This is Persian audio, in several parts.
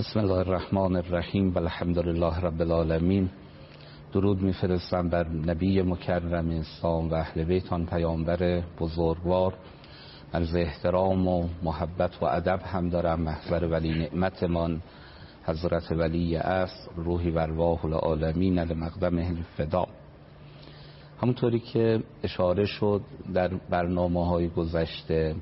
بسم الله الرحمن الرحیم و الحمد لله رب العالمین. درود میفرستم بر نبی مکرم اسلام و اهل بیت آن پیامبر بزرگوار. عرض احترام و محبت و ادب هم دارم محضر ولی نعمتمان حضرت ولی عصر روحی و ارواح العالمین لمقدمه الفدا. همونطوری که اشاره شد در برنامه‌های گذشته،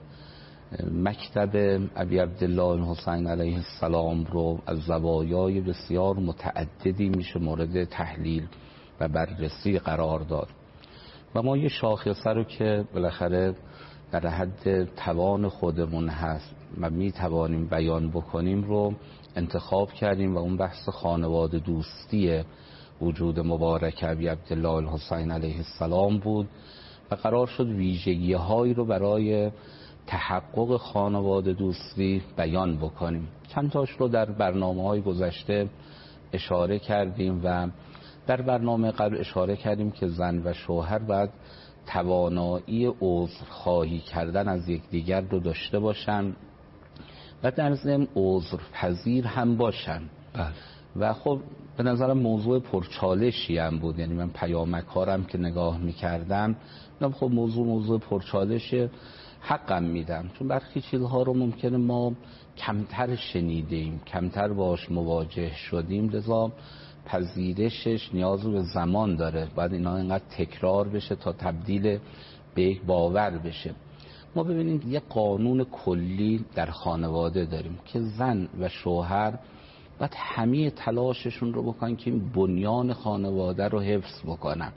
مکتب ابی عبدالله الحسین علیه السلام رو از زوایای بسیار متعددی میشه مورد تحلیل و بررسی قرار داد و ما یه شاخصه رو که بالاخره در حد توان خودمون هست و میتوانیم بیان بکنیم رو انتخاب کردیم و اون بحث خانواده دوستی وجود مبارک ابی عبدالله الحسین علیه السلام بود و قرار شد ویژگی هایی رو برای تحقق خانواده دوستی بیان بکنیم. چند تاش رو در برنامه‌های گذشته اشاره کردیم و در برنامه قبل اشاره کردیم که زن و شوهر باید توانایی عذرخواهی کردن از یکدیگر رو داشته باشن و در ضمن عذرپذیر هم باشن. و خب به نظرم موضوع پرچالشی هم بود، یعنی من پیامک ها رو هم که نگاه میکردم خب موضوع پرچالشه، حقم میدم، چون برخی چیزها رو ممکنه ما کمتر شنیدیم، کمتر باش مواجه شدیم، لذا پذیرشش نیاز به زمان داره، باید اینا اینقدر تکرار بشه تا تبدیل به یک باور بشه. ما ببینید یه قانون کلی در خانواده داریم که زن و شوهر باید همه تلاششون رو بکنن که این بنیان خانواده رو حفظ بکنن.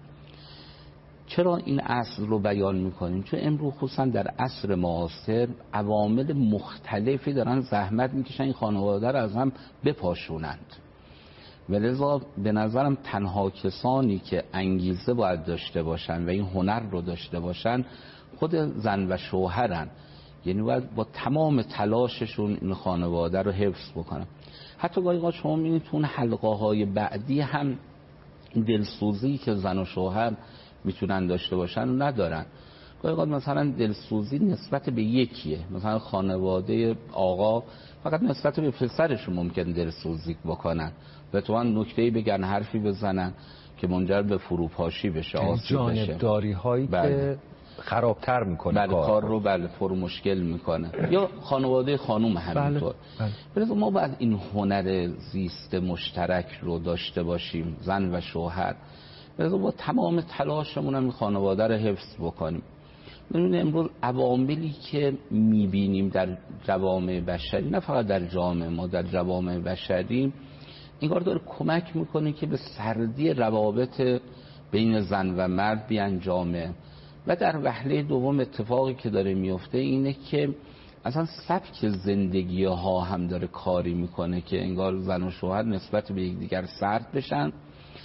چرا این اصل رو بیان میکنیم؟ چون امروز خصوصا در عصر معاصر عوامل مختلفی دارن زحمت میکشن این خانواده رو از هم بپاشونند و لذا به نظرم تنها کسانی که انگیزه باید داشته باشن و این هنر رو داشته باشن خود زن و شوهرن، یعنی باید با تمام تلاششون این خانواده رو حفظ بکنن. حتی گاهی شما میبینید تو اون حلقه های بعدی هم دلسوزی که زن و شوهر میتونن داشته باشن و ندارن. گاهی مثلا دلسوزی نسبت به یکیه، مثلا خانواده آقا فقط نسبت به پسرشون ممکن دلسوزی بکنن و تو هم نکته‌ای بگن، حرفی بزنن که منجر به فروپاشی بشه، آسیب بشه، جانبداری هایی که خرابتر میکنه کار رو پر مشکل میکنه. یا خانواده خانوم همینطور. بله. ما باید این هنر زیست مشترک رو داشته باشیم، زن و شوهر، با تمام تلاشمون هم این خانواده رو حفظ بکنیم. ببینید امروز عواملی که میبینیم در جوامع بشری، نه فقط در جامعه ما، در جوامع بشری، این کار داره کمک میکنه که به سردی روابط بین زن و مرد بیانجامه. و در وهله دوم اتفاقی که داره میفته اینه که اصلا سبک زندگی ها هم داره کاری میکنه که انگار زن و شوهر نسبت به یکدیگر سرد بشن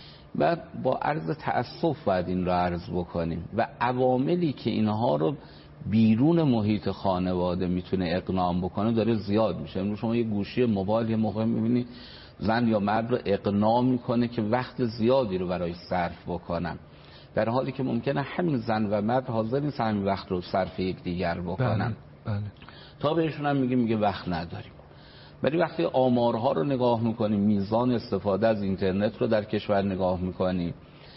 و با عرض تأسف باید این رو عرض بکنیم و عواملی که اینها رو بیرون محیط خانواده میتونه اقناع بکنه داره زیاد میشه. امروز شما یه گوشی موبایل یه موقع میبینید زن یا مرد رو اقناع میکنه که وقت زیادی رو برای صرف بکنن، در حالی که ممکنه همین زن و مرد حاضر نیست همین وقت رو صرف یکدیگر بکنن. بله. تا بهشون هم میگه وقت نداریم. ولی وقتی آمارها رو نگاه میکنیم، میزان استفاده از اینترنت رو در کشور نگاه میکنیم،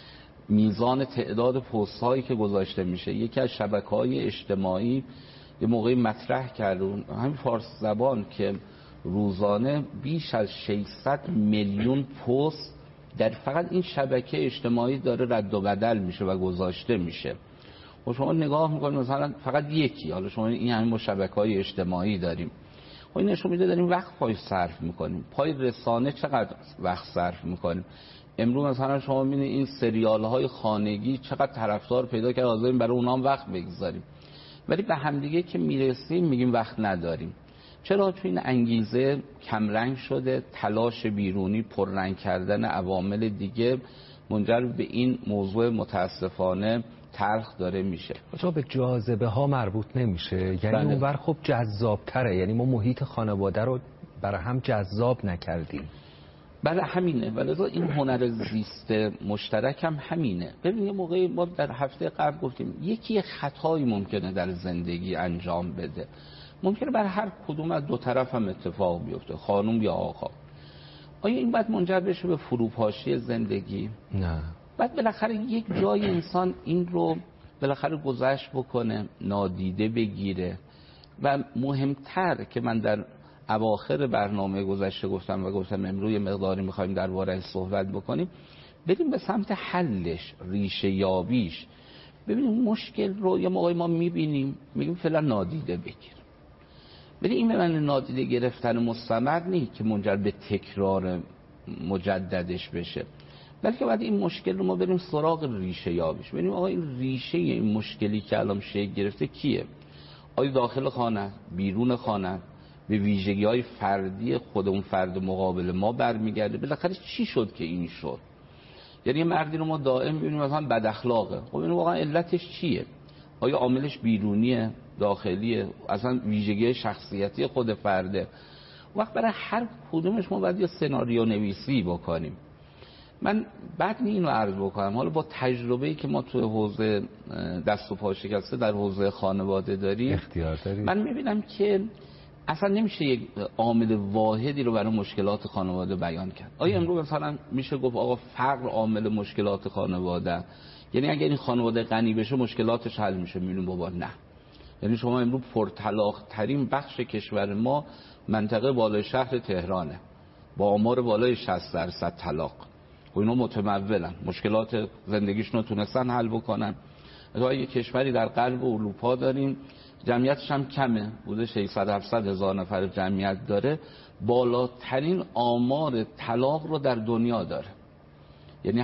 میزان تعداد پست هایی که گذاشته میشه، یکی از شبکه‌های اجتماعی یه موقعی مطرح کرد همین فارس زبان که روزانه بیش از 600 میلیون پست در فقط این شبکه اجتماعی داره رد و بدل میشه و گذاشته میشه. و شما نگاه میکنید مثلا فقط یکی، حالا شما این همین شبکه‌های اجتماعی داریم، خب این نشون میده داریم وقت پای صرف میکنیم. پای رسانه چقدر وقت صرف میکنیم؟ امروز مثلا شما میبینید این سریال های خانگی چقدر طرفدار پیدا کرده، حاضریم برای اونها هم وقت بگذاریم، ولی به همدیگه که میرسیم میگیم وقت نداریم. چرا؟ چون این انگیزه کمرنگ شده، تلاش بیرونی پررنگ کردن عوامل دیگه منجر به این موضوع متاسفانه تلخ داره میشه. چرا به جاذبه ها مربوط نمیشه؟ یعنی اونور خب جذاب تره، یعنی ما محیط خانواده رو برای هم جذاب نکردیم. بله همینه، ولی این هنر زیست مشترک هم همینه. ببین یه موقعی ما در هفته قبل گفتیم یکی خطایی ممکنه در زندگی انجام بده، ممکنه بر هر کدوم از دو طرف هم اتفاق بیفته، خانم یا آقا. آیا این باید منجر بشه به فروپاشی زندگی؟ نه. بعد بالاخره یک جای انسان این رو بالاخره گذشت بکنه، نادیده بگیره. و مهمتر که من در اواخر برنامه گذشته گفتم و گفتم امروز مقداری میخوایم درباره‌اش صحبت بکنیم، بریم به سمت حلش، ریشه یابیش. ببینیم مشکل رو یه موقعی ما میبینیم میگیم فعلا نادیده بگیر، ولی این به معنی نادیده گرفتن مستمر نیست که منجر به تکرار مجددش بشه، بلکه بعد این مشکل رو ما بریم سراغ ریشه یابیش. ببینیم آقا این ریشه این مشکلی که الان شکل گرفته کیه؟ آیا داخل خانه، بیرون خانه، به ویژگی‌های فردی خود اون فرد مقابل ما برمیگرده؟ بالاخره چی شد که این شد؟ یعنی یه مردی رو ما دائم ببینیم مثلا بد اخلاقه، خب این واقعا علتش چیه؟ آیا عاملش بیرونیه، داخلیه، اصلا ویژگی شخصیتی خود فرده؟ وقت برای هر کدومش ما باید یه سناریو نویسی بکنیم. من بعد اینو عرض بکنم، حالا با تجربه‌ای که ما تو حوزه دست و پا شکسته در حوزه خانواده داریم، اختیار داریم، من می‌بینم که اصلا نمیشه یک عامل واحدی رو برای مشکلات خانواده بیان کرد. آیا امروز مثلا میشه گفت آقا فقر عامل مشکلات خانواده؟ یعنی اگر این خانواده غنی بشه مشکلاتش حل میشه؟ میبینیم بابا نه. یعنی شما امروز پرطلاق ترین بخش کشور ما منطقه بالای شهر تهرانه با آمار بالای 60% طلاق. و اینا متمولن، مشکلات زندگیشون رو تونستن حل بکنن. ما یه کشوری در قلب اروپا داریم، جمعیتش هم کمه، بوده 600-700 هزار نفر جمعیت داره، بالاترین آمار طلاق رو در دنیا داره، یعنی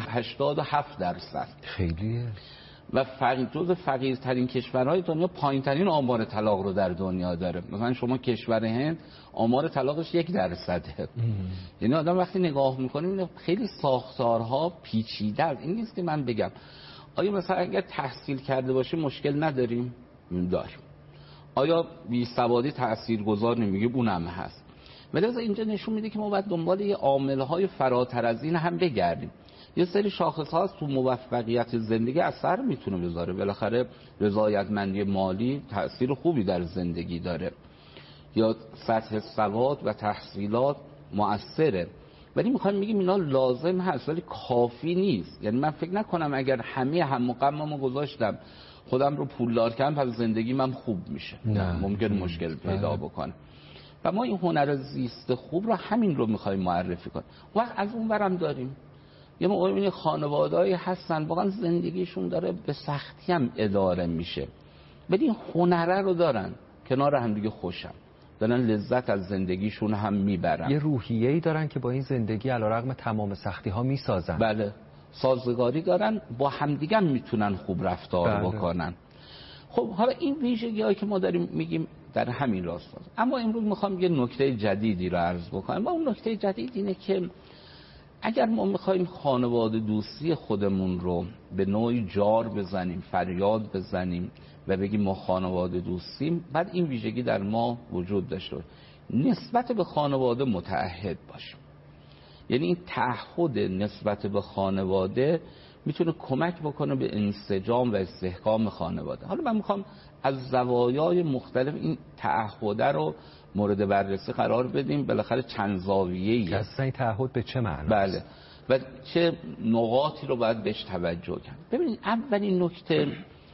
87%. خیلیه. و جز فقیرترین کشورهای دنیا پایینترین آمار طلاق رو در دنیا داره. مثلا شما کشور هند آمار طلاقش 1%. یعنی آدم وقتی نگاه میکنیم خیلی ساختارها پیچیده است. این نیست که من بگم آیا مثلا اگر تحصیل کرده باشه مشکل نداریم؟ داریم. آیا بی‌سوادی تاثیرگذار نمیگیم؟ اونم هست. ولی از اینجا نشون میده که ما باید دنبال یه عامل‌های فراتر از این هم بگردیم. یه سری شاخص‌ها تو موفقیت زندگی اثر میتونه بذاره. بالاخره رضایتمندی مالی تأثیر خوبی در زندگی داره، یا سطح سواد و تحصیلات مؤثره. ولی میخوایم بگیم اینا لازم هست ولی کافی نیست. یعنی من فکر نکنم اگر همه هم و غممو گذاشتم خودم رو پولدار کردم پس زندگی من خوب میشه. ممکن مشکل پیدا بکنه. و ما این هنر زیست خوب رو همین رو میخوایم معرفی کنیم. وقت از اون برم داریم یه موقع این خانواده‌ای هستن واقعا زندگیشون داره به سختی هم اداره میشه، ولی این هنره رو دارن، کنار هم دیگه خوشم دارن، لذت از زندگیشون هم میبرن، یه روحیه‌ای دارن که با این زندگی علیرغم تمام سختی‌ها میسازن. بله، سازگاری دارن، با همدیگه میتونن خوب رفتار بکنن. خب حالا این ویژگی‌هایی که ما داریم میگیم در همین راستاست. اما امروز میخوام یه نکته جدیدی رو عرض بکنم و اون نکته جدید اینه که اگر ما میخوایم خانواده دوستی خودمون رو به نوعی جار بزنیم، فریاد بزنیم و بگیم ما خانواده دوستیم، بعد این ویژگی در ما وجود داشته باشه، نسبت به خانواده متعهد باشیم. یعنی این تعهد نسبت به خانواده میتونه کمک بکنه به انسجام و استحکام خانواده. حالا من میخوام از زوایای مختلف این تعهد رو مورد بررسی قرار بدیم. بالاخره چند زاویه‌ای اصلا این تعهد به چه معناست؟ بله، و چه نقاطی رو باید بهش توجه کرد. ببینید اولین نکته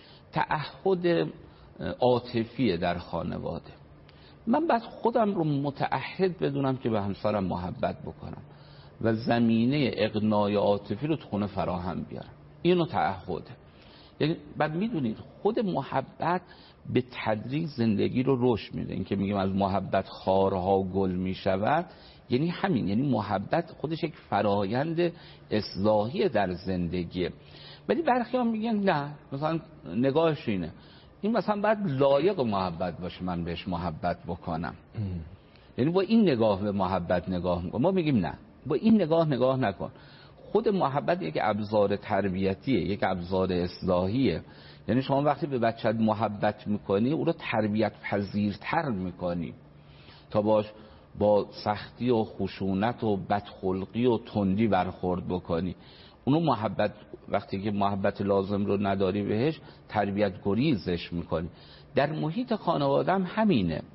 تعهد عاطفی در خانواده. من باید خودم رو متعهد بدونم که به همسرم محبت بکنم و زمینه اقناع عاطفی رو تو خونه فراهم بیارم. اینو تعهده. یعنی بعد میدونید خود محبت به تدریج زندگی رو رشد میده. این که میگیم از محبت خارها گل میشود، یعنی همین، یعنی محبت خودش یک فرایند اصلاحی در زندگیه. ولی برخی هم میگن نه، مثلا نگاهش اینه این مثلا باید لایق محبت باشه من بهش محبت بکنم. یعنی با این نگاه به محبت نگاه میکنم. ما میگیم نه، با این نگاه نکن. خود محبت یک ابزار تربیتیه، یک ابزار اصلاحیه. یعنی شما وقتی به بچت محبت میکنی او رو تربیت پذیرتر میکنی تا با سختی و خشونت و بدخلقی و تندی برخورد بکنی. اونو محبت وقتی که محبت لازم رو نداری بهش تربیت گریزش میکنی. در محیط خانواده هم همینه.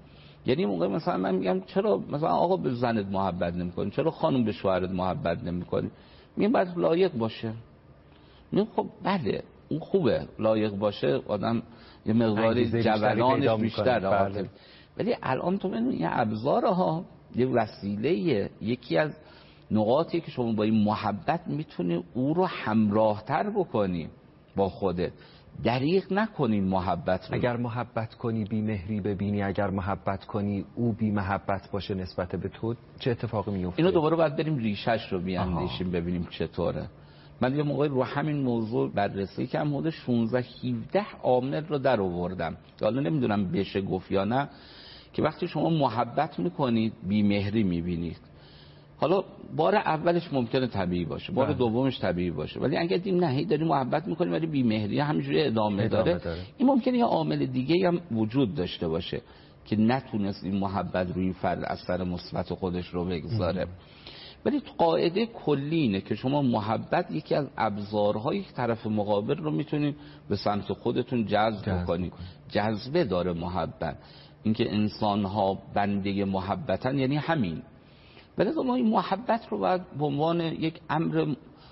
یعنی موقع مثلا من میگم چرا مثلا آقا به زنت محبت نمی‌کنی، چرا خانم به شوهرت محبت نمی‌کنی؟ میگم باید لایق باشه. میگم خب بله اون خوبه لایق باشه، آدم یه مقداری جولانش بیشتره، ولی الان تو ببین این ابزارها یه وسیله، یکی از نقاطی که شما با این محبت میتونی او رو همراهتر بکنی با خودت، دریغ نکنین محبت رو. اگر محبت کنی بی مهری ببینی، اگر محبت کنی او بی محبت باشه نسبت به تو، چه اتفاقی میفته؟ اینو دوباره باید بریم ریشش رو بیاندیشیم ببینیم چطوره. من یه موقعی رو همین موضوع بررسی کردم، حدود 16 17 عامل رو در آوردم، حالا نمیدونم بشه گفت یا نه، که وقتی شما محبت میکنید بی مهری میبینید. حالا بار اولش ممکنه طبیعی باشه، بار دومش طبیعی باشه، ولی اگه دیم نه داری محبت میکنی ولی بی مهری همینجوری ادامه داره، این ممکنه یه عامل دیگه هم وجود داشته باشه که نتونست این محبت روی فرد اثر مثبت خودش رو بگذاره. ولی قاعده کلی اینه که شما محبت یکی از ابزارهای طرف مقابل رو میتونید به سمت خودتون جذب بکنید. جذبه داره محبت، اینکه انسان‌ها بنده محبتن یعنی همین. ولی ما این محبت رو باید به عنوان یک امر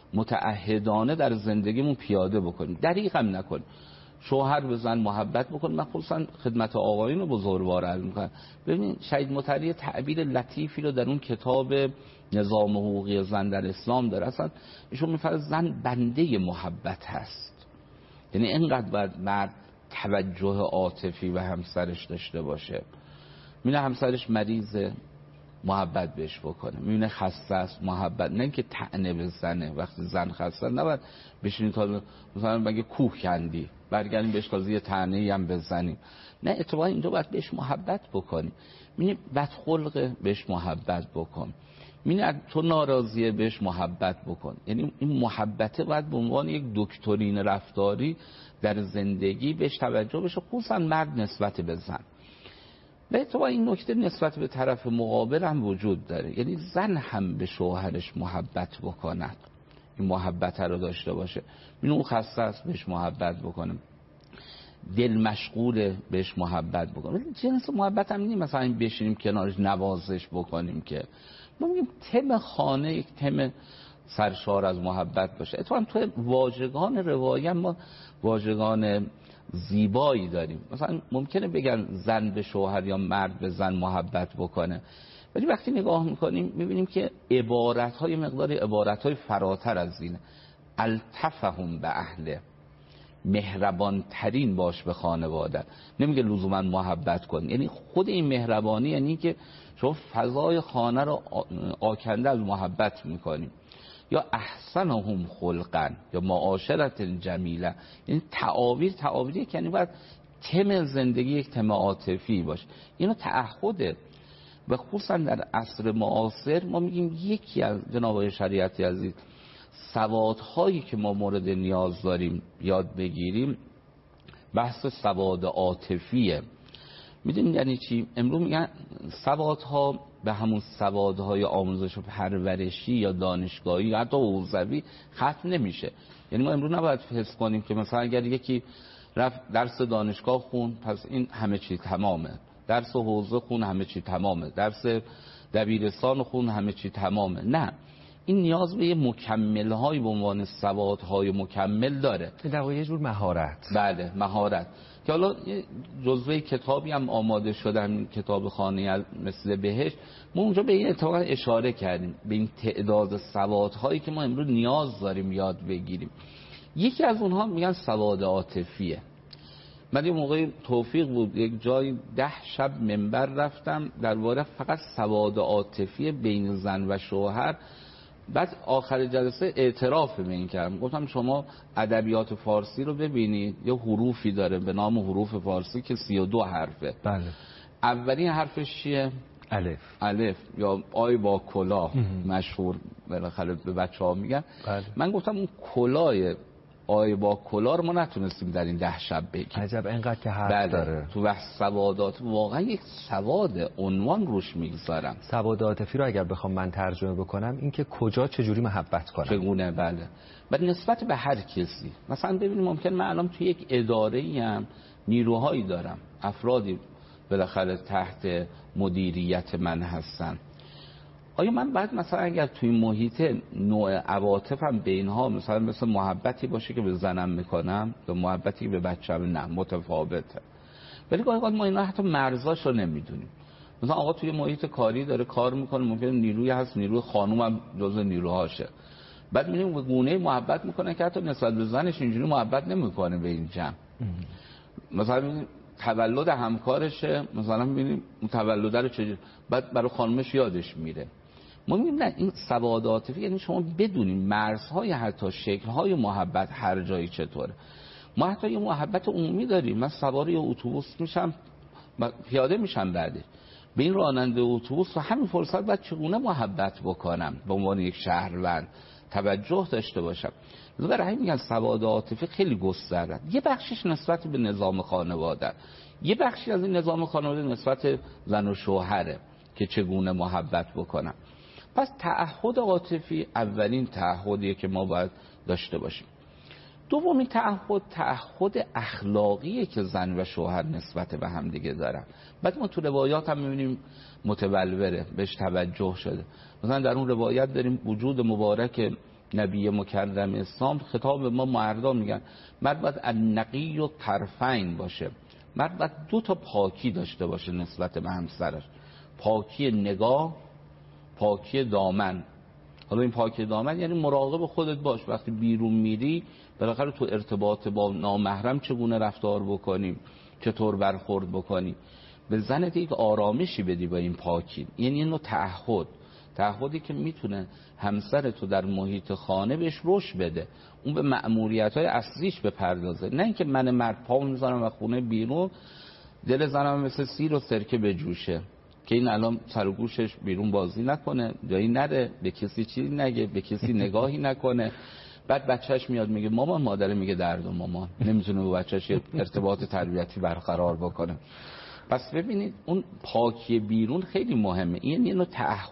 متعهدانه در زندگیمون پیاده بکنیم، دریغ هم نکنیم. شوهر به زن محبت بکن. من خصوصا خدمت آقایون بزرگوار عرض می‌کنم، ببینید شهید مطهری تعبیر لطیفی رو در اون کتاب نظام حقوقی زن در اسلام داره، اصلا ایشون می‌فرماید زن بنده محبت هست. یعنی اینقدر باید مرد توجه عاطفی و همسرش داشته باشه. می‌بینه همسرش مریضه محبت بهش بکنه، میبینه خسته است محبت، نه اینکه طعنه بزنه. وقتی زن خسته نباید بشینید تا مثلا بگه کوه کندی برگردیم بهش تازه یه طعنه‌ای هم بزنیم، نه اتفاقا اینجا باید بهش محبت بکنیم. میبینی بدخلقه بهش محبت بکن، میبینی تو ناراضیه بهش محبت بکن. یعنی این محبته باید به عنوان یک دکترین رفتاری در زندگی بهش توجه بشه، خصوصا مرد نسبت به زن. به تو این نکته نسبت به طرف مقابل هم وجود داره، یعنی زن هم به شوهرش محبت بکند، این محبت رو داشته باشه. این اون خسته است بهش محبت بکنه، دل مشغوله بهش محبت بکنه. ولی جنس محبت هم نیست مثلا این بشینیم کنارش نوازش بکنیم، که ما میگیم تم خانه یک تم سرشار از محبت باشه. اتفاقا تو واژگان روایی ما واژگان زیبایی داریم، مثلا ممکنه بگن زن به شوهر یا مرد به زن محبت بکنه، ولی وقتی نگاه میکنیم میبینیم که عبارت‌های مقدار عبارت‌های فراتر از اینه. التفهم به اهله، مهربان ترین باش به خانواده. نمیگه لزوما محبت کن، یعنی خود این مهربانی یعنی که شما فضای خانه رو آکنده از محبت میکنیم. یا احسنهم خلقا یا معاشرت جمیله، یعنی تعابیری که یعنی باید تم زندگی یک تم عاطفی باشه. اینو تعهده. و خصوصا در عصر معاصر ما میگیم یکی از جناب شریعتی عزیز سوادهایی که ما مورد نیاز داریم یاد بگیریم بحث سواد عاطفیه. میدونید یعنی چی؟ امروز میگن سوادها به همون سوادهای آموزش و پرورشی یا دانشگاهی یا حتی حوزوی ختم نمیشه. یعنی ما امروز نباید حس کنیم که مثلا اگر یکی رفت درس دانشگاه خون پس این همه چی تمامه، درس حوزه خون همه چی تمامه، درس دبیرستان خون همه چی تمامه. نه، این نیاز به یه مکمل‌های به عنوان سوادهای مکمل داره. در واقع یه جور مهارت. بله، مهارت. که حالا جزوه کتابی هم آماده شدن، کتاب خانه مثل بهشت، ما اونجا به این اتفاق اشاره کردیم، به این تعداد سوادهایی که ما امروز نیاز داریم یاد بگیریم. یکی از اونها میگن سواد عاطفیه. من یه موقع توفیق بود یک جای 10 شب منبر رفتم درباره فقط سواد عاطفی بین زن و شوهر. بعد آخر جلسه اعتراف به این کردم، گفتم شما ادبیات فارسی رو ببینید، یه حروفی داره به نام حروف فارسی که 32 حرفه. بله. اولین حرفش چیه؟ الف یا آی با کلاه مشهور بالاخره به بچه‌ها میگن. بله. من گفتم اون کلاه آی با کلاه رو ما نتونستیم در این 10 شب بگیم. عجب اینقدر که حرف داره. تو بحث سوادات واقعا یک سواد عنوان روش میگذارم. سواد عاطفی رو اگر بخوام من ترجمه بکنم این که کجا چجوری محبت کنم، چگونه. بله. و نسبت به هر کسی، مثلا ببینیم ممکن من الان توی یک اداره‌ای ام نیروهایی دارم، افرادی بالاخره تحت مدیریت من هستن. آیا من بعد مثلا اگر توی محیط نوع عواطفم به اینها مثل محبتی باشه که به زنم میکنم یا محبتی که به بچه‌م، نه، متفاوته. ولی گاهی اوقات ما اینا حتی مرزاش رو نمیدونیم. مثلا آقا توی محیط کاری داره کار میکنه، ممکنه نیروی هست، نیروی خانومم جزء نیروهاشه، بعد میبینیم به گونه محبت میکنه که حتی نسبت به زنش اینجوری محبت نمیکنه به این جمع. مثلا میبینیم تولد همکارشه، مثلا میبینیم اون تولد رو چجوری، بعد برای خانومش یادش میره. ما میگیم نه، این سواد عاطفی یعنی شما بدونیم مرزهای حتی شکل‌های محبت هر جایی چطوره. ما حتی یه محبت عمومی داریم. من سوار یه اتوبوس میشم، پیاده میشم، بعدش به این راننده اتوبوس و همین فرصت بعد چگونه محبت بکنم به عنوان یک شهروند، توجه داشته باشم. برای همین میگن سواد عاطفی خیلی گسترده. یه بخشش نسبت به نظام خانواده، یه بخشی از این نظام خانواده نسبت زن و شوهره که چگونه محبت بکنم. پس تعهد عاطفی اولین تعهدیه که ما باید داشته باشیم. دومین تعهد اخلاقیه که زن و شوهر نسبت به هم دیگه دارن. بعد ما تو روایات هم میبینیم متبلوره، بهش توجه شده. مثلا در اون روایت داریم وجود مبارک نبی مکرم اسلام خطاب به ما مردان میگن مرد باید النقی و طرفین باشه، مرد باید 2 تا پاکی داشته باشه نسبت به همسرش، پاکی نگاه، پاکی دامن. حالا این پاکی دامن یعنی مراقب خودت باش، وقتی بیرون میری بالاخره تو ارتباط با نامحرم چگونه رفتار بکنیم، چطور برخورد بکنی، به زنت یک آرامشی بدی با این پاکی. یعنی اینو تعهدی که میتونه همسر تو در محیط خانه بهش رشد بده، اون به مأموریت‌های اصلیش بپردازه، نه اینکه من مرد پا میذارم و خونه بیرون دل زنم مثل سیر و سرکه بجوشه که این الان سر و گوشش بیرون بازی نکنه، جایی نره، به کسی چیزی نگه، به کسی نگاهی نکنه. بعد بچهش میاد میگه مامان، مادر میگه درد و مامان، نمیتونه با بچهش ارتباط تربیتی برقرار بکنه. پس ببینید اون پاکی بیرون خیلی مهمه. این یه نوع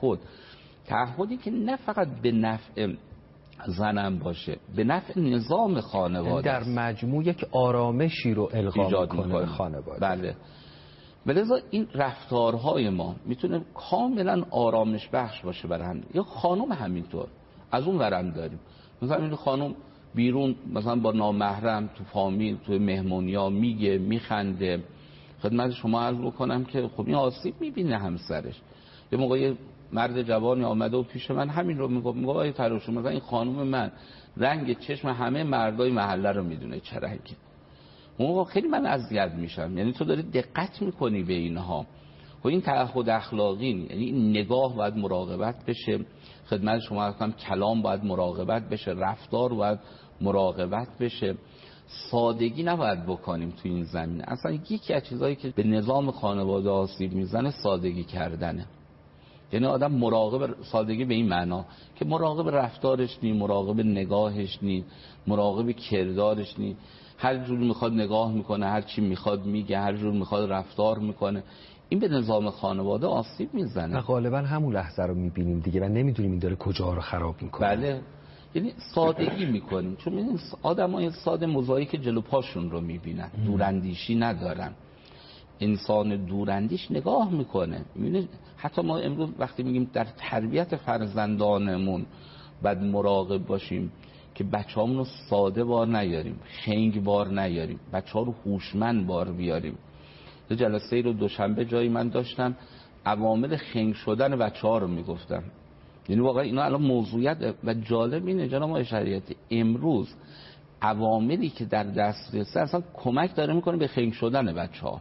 تعهدی که نه فقط به نفع زنم باشه، به نفع نظام خانواده در مجموع یک آرامشی رو القا میکنه به خانواده. بله. بلذا این رفتارهای ما میتونه کاملا آرامش بخش باشه برای هم. یا خانم همینطور، از اون ورم داریم مثلا این خانم بیرون مثلا با نامحرم تو فامیل تو مهمونیا میگه، میخنده. خدمت شما عرض بکنم که خب این آسیب میبینه همسرش. یه موقعی مرد جوانی آمده و پیش من همین رو میگه آقای تراشو، مثلا این خانم من رنگ چشم همه مردای محله رو میدونه چه رنگه. اون خیلی من اذیت میشم. یعنی تو داری دقت میکنی به اینها. و این تعهد اخلاقی، یعنی این نگاه باید مراقبت بشه. خدمت شما گفتم کلام باید مراقبت بشه، رفتار باید مراقبت بشه. سادگی نباید بکنیم تو این زمینه. اصلا یکی از چیزایی که به نظام خانواده آسیب میزنه سادگی کردنه. یعنی آدم مراقب، سادگی به این معنا که مراقب رفتارش نی، مراقب نگاهش نی، مراقب کردارش نی. هر جور میخواد نگاه میکنه، هر چی میخواد میگه، هر جور میخواد رفتار میکنه. این به نظام خانواده آسیب میزنه. و غالبا همون لحظه رو میبینیم دیگه و نمیدونیم این داره کجا رو خراب میکنه. بله. یعنی سادگی میکنیم، چون میبینیم آدمای ساده موزاییک جلو پاشون رو میبینن، دوراندیشی ندارن. انسان دوراندیش نگاه میکنه. میبینید حتی ما امروز وقتی میگیم در تربیت فرزندانمون باید مراقب باشیم که بچه‌هامون رو ساده بار نیاریم، خنگ بار نیاریم، بچه‌ها رو هوشمند بار بیاریم. یه جلسه رو دوشنبه جایی من داشتم، عوامل خنگ شدن بچه‌ها رو میگفتم. یعنی واقعا اینا الان موضوعیت و جالب اینه جناب آقای شریعتی، امروز عواملی که در دسترسه اصلا کمک داره میکنه به خنگ شدن بچه‌ها.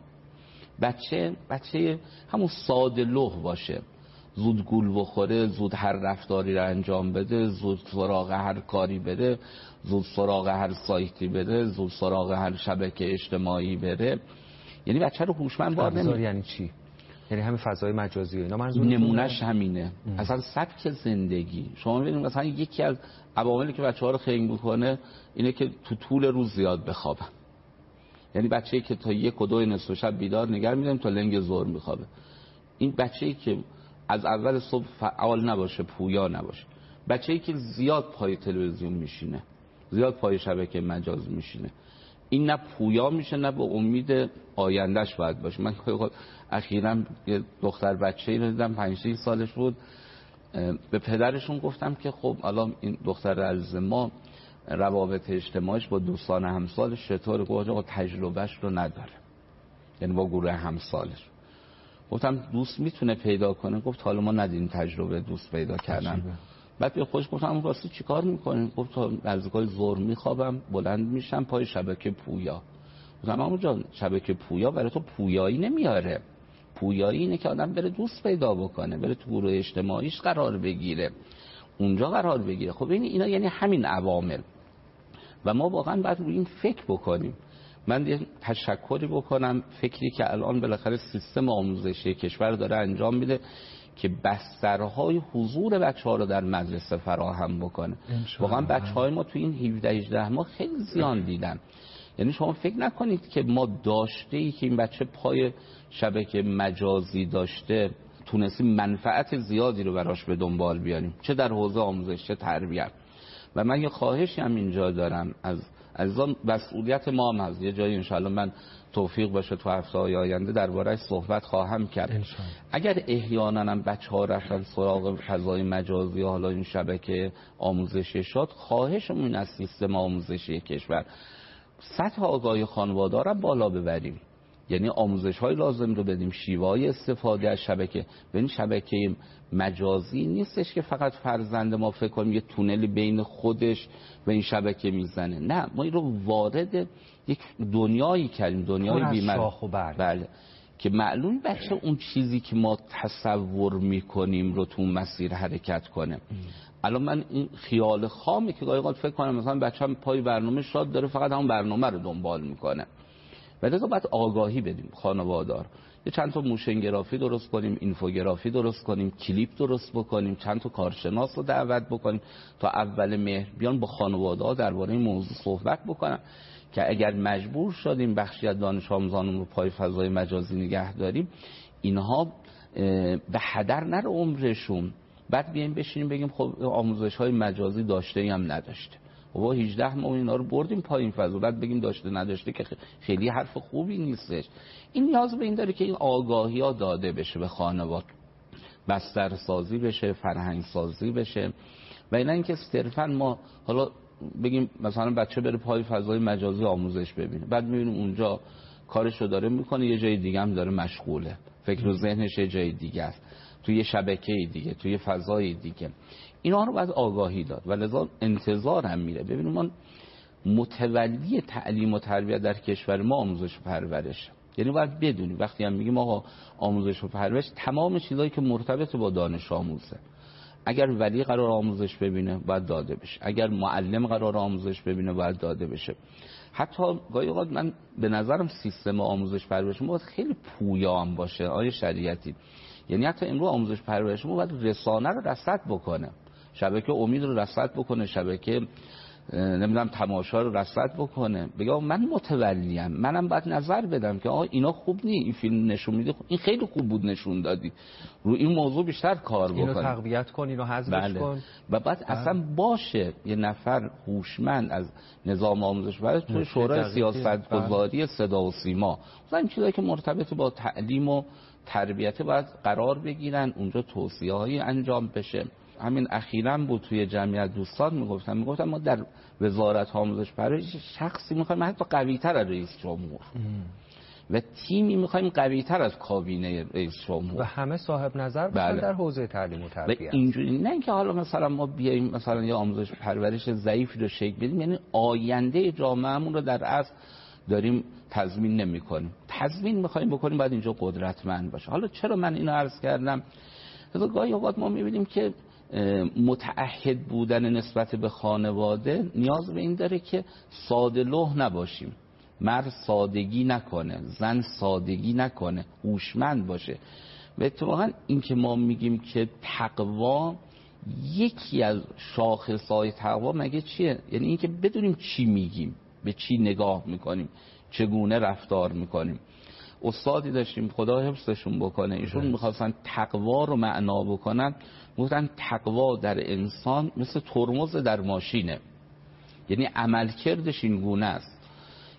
بچه همون ساده لوح باشه، زود گول بخوره، زود هر رفتاری رو انجام بده، زود سراغ هر کاری بره، زود سراغ هر سایتی بره، زود سراغ هر شبکه اجتماعی بره. یعنی بچه رو هوشمند بار نمی‌کنه. یعنی چی؟ یعنی همین فضای مجازی و اینا منظور نمونهش همینه. اصلا سبک زندگی شما ببینید مثلا یکی از عواملی که بچه‌ها رو خنگ می‌کنه اینه که تو طول روز زیاد بخوابن. یعنی بچه‌ای که تا 1 و 2 نصف شب بیدار نگه می‌داریم تا لنگ ظهر میخوابه. این بچه‌ای که از اول صبح فعال نباشه، پویا نباشه. بچه‌ای که زیاد پای تلویزیون میشینه، زیاد پای شبکه مجاز میشینه. این نه پویا میشه نه به امید آیندهش باید باشه. من اخیراً یه دختر بچه‌ای رو دیدم 5-6 سالش بود، به پدرشون گفتم که خب الان این دختر عزیز ما روابط اجتماعیش با دوستان همسالش چطوره؟ گفت آقا تجربهش رو نداره، یعنی با گروه همسالش. گفتم دوست میتونه پیدا کنه؟ گفت حالا ما ندیدیم تجربه دوست پیدا کردن. بعد به خودش گفتم اون راستی چیکار میکنین؟ گفت تا نزدیکای ظهر میخوابم بلند میشم پای شبکه پویا. گفتم اونجا شبکه پویا برای تو پویایی نمیاره، پویایی اینه که آدم بره دوست پیدا بکنه، بره تو گروه اجتماعیش قرار بگیره، اونجا قرار بگیره. خب اینا یعنی همین عوامل و ما واقعا باید روی این فکر بکنیم. من یه تشکری بکنم، فکری که الان بالاخره سیستم آموزشی کشور داره انجام میده که بسترهای حضور بچه‌ها رو در مدرسه فراهم بکنه. واقعا بچه‌های ما تو این 17-18 ماه خیلی زیان دیدن. یعنی شما فکر نکنید که ما داشته‌ای که این بچه پای شبکه مجازی داشته تونستیم منفعت زیادی رو براش به دنبال بیاریم، چه در حوزه آموزش چه تربیت. و من یه خواهشی هم اینجا دارم از عزیزان، مسئولیت ما هم هست. یه جایی انشاءالله من توفیق باشه تو هفته‌های آینده درباره‌اش صحبت خواهم کرد. اگر احیانا هم بچه‌ها رفتن سراغ فضای مجازی یا حالا این شبکه آموزشی شد، خواهشمون از سیستم آموزشی کشور سطح آگاهی خانواده را بالا ببریم. یعنی آموزش‌های لازم رو بدیم، شیوه‌های استفاده از شبکه. و این شبکه مجازی نیستش که فقط فرزند ما فکر کنیم یه تونلی بین خودش و این شبکه میزنه. نه، ما این رو وارد یک دنیایی کردیم، دنیای بی‌مرگ. بله، که معلوم بچه اون چیزی که ما تصور میکنیم رو تو مسیر حرکت کنه. الان من این خیال خامه که گاهی اوقات فکر کنم مثلا بچه‌م پای برنامه شاد داره فقط همون برنامه رو دنبال میکنه. ولی باید آگاهی بدیم خانواده‌ها. یه چند تا موشنگرافی درست کنیم، اینفوگرافی درست کنیم، کلیپ درست بکنیم، چند تا کارشناس رو دعوت بکنیم تا اول مهر بیان با خانواده‌ها درباره این موضوع صحبت بکنن که اگر مجبور شدیم بخشی از دانش آموزانمون رو پای فضای مجازی نگه داریم، اینها به هدر نره عمرشون. بعد بیایم بشینیم بگیم خب آموزش‌های مجازی داشته هم نداشته. و 18 ماه اینا رو بردیم پایین فضا، بعد بگیم داشته نداشته که خیلی حرف خوبی نیستش. این نیاز به این داره که این آگاهی ها داده بشه به خانواده، بستر سازی بشه، فرهنگ سازی بشه. و اینا اینکه صرفا ما حالا بگیم مثلا بچه بره پای فضای مجازی آموزش ببینه، بعد میبینیم اونجا کارشو داره میکنه، یه جای دیگه هم داره مشغوله، فکر و ذهنش یه جای دیگه است، توی یه شبکه دیگه، توی فضای دیگه. اینا رو باید آگاهی داد و لذا انتظار هم میره. ببینیم من متولی تعلیم و تربیت در کشور ما آموزش و پرورش، یعنی باید بدونیم وقتی هم میگیم آقا آموزش و پرورش تمام چیزایی که مرتبط با دانش آموزه. اگر ولی قرار آموزش ببینه باید داده بشه، اگر معلم قرار آموزش ببینه باید داده بشه. حتی گاهی اوقات من به نظرم سیستم آموزش پرورش ما باید خیلی پویا هم باشه آیه شریعتی. یعنی حتی امروز آموزش پرورش ما باید رسانه رو رصد بکنه، شبکه امید رو رصد بکنه، شبکه نمیدونم تماشا رو رصد بکنه، بگم من متولیم، منم باید نظر بدم که آقا اینا خوب نی، این فیلم نشون میده این خیلی خوب بود نشون دادی، رو این موضوع بیشتر کار بکن، اینو تقویت کن، اینو حذفش کن. و بعد اصلا باشه یه نفر هوشمند از نظام آموزش پرورش تو شورای سیاستگذاری صدا و سیما، مثلا این چیزایی که مرتبط با تعلیم و تربیت باید قرار بگیرن، اونجا توصیه‌هایی انجام بشه. همین اخیراً بود توی جمعیت دوستان میگفتم ما در وزارت آموزش پرورش شخصی میخوایم حتی قوی‌تر از رئیس جمهور و تیمی میخوایم قوی‌تر از کابینه رئیس جمهور و همه صاحب نظر باشن در حوزه تعلیم و تربیت. اینجوری نه اینکه حالا مثلا ما بیایم مثلا یه آموزش پرورش ضعیفی رو شکل بدیم، یعنی آینده جامعهمون رو در اصل داریم تضمین نمی‌کنیم. تضمین می‌خوایم بکنیم باید اینجا قدرتمند باشه. حالا چرا من اینو عرض کردم؟ گاهی اوقات ما می‌بینیم که متعهد بودن نسبت به خانواده نیاز به این داره که ساده لوح نباشیم، مرد سادگی نکنه، زن سادگی نکنه، هوشمند باشه. و اتفاقا این که ما میگیم که تقوا، یکی از شاخصهای تقوا مگه چیه؟ یعنی این که بدونیم چی میگیم، به چی نگاه میکنیم، چگونه رفتار میکنیم. استادی داشتیم خدا حفظشون بکنه، ایشون میخواستن تقوا رو معنا بکنن، گفتن تقوا در انسان مثل ترمز در ماشینه، یعنی عملکردش این گونه است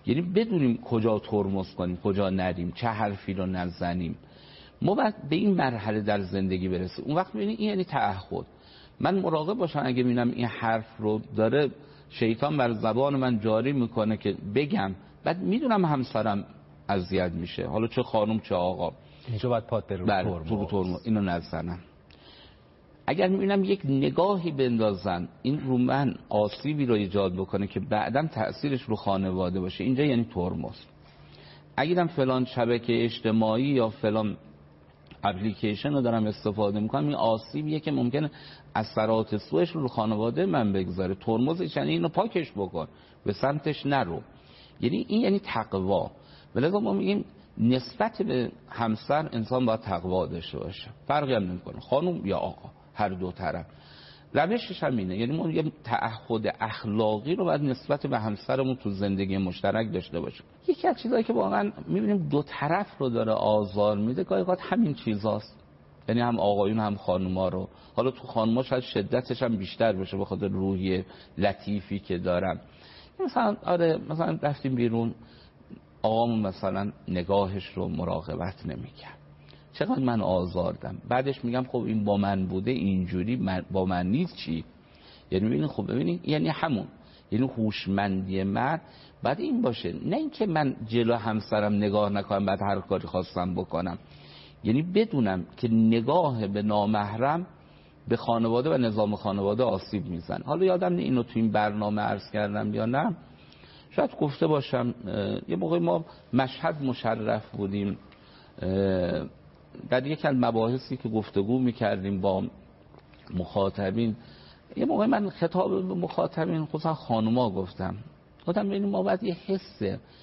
یعنی بدونیم کجا ترمز کنیم، کجا نریم، چه حرفی رو نزنیم. ما باید به این مرحله در زندگی برسیم. اون وقت ببینید این یعنی تعهد. من مراقب باشم اگه ببینم این حرف رو داره شیطان بر زبان من جاری میکنه که بگم، بعد میدونم همسرم اذیت میشه، حالا چه خانم چه آقا، اینجا باید پات بره رو ترمز اینو نزنم. اگر میبینم یک نگاهی بندازن این رو من آسیبی رو ایجاد بکنه که بعداً تأثیرش رو خانواده باشه، اینجا یعنی ترمز. اگرم فلان شبکه اجتماعی یا فلان اپلیکیشن رو دارم استفاده میکنم، این آسیبیه که ممکنه اثرات سوءش رو خانواده من بگذاره، ترمزش یعنی اینو پاکش بکن، به سمتش نرو. یعنی این یعنی تقوا. ولذا ما میگیم نسبت به همسر انسان باید تقوا داشته باشه، فرقی هم نمیکنه خانم یا آقا، هر دو طرف. روشش هم اینه، یعنی ما یه تعهد اخلاقی رو باید نسبت به همسرمون تو زندگی مشترک داشته باشیم. یکی از چیزایی که واقعا میبینیم دو طرف رو داره آزار میده گاهی اوقات همین چیزاست، یعنی هم آقایون هم خانوما رو. حالا تو خانوما شاید شدتش هم بیشتر بشه به خاطر روحیه لطیفی که دارن. مثلا مثلا رفتیم بیرون، آقامون مثلا نگاهش رو مراقبت نمیکرد، چقدر من آزاردم. بعدش میگم خب این با من بوده اینجوری، با من نیست چی؟ یعنی ببینید، خب ببینید، یعنی همون، یعنی هوشمندی من بعد این باشه، نه اینکه من جلو همسرم نگاه نکنم بعد هر کاری خواستم بکنم. یعنی بدونم که نگاه به نامحرم به خانواده و نظام خانواده آسیب میزن. حالا یادم اینو تو این برنامه عرض کردم یا نه، شاید گفته باشم. یه موقع ما مشهد مشرف بودیم، در یک از مباحثی که گفتگو میکردیم با مخاطبین، یه موقع من خطاب به مخاطبین خصوصا خانوما گفتم ببینیم ما باید یه حس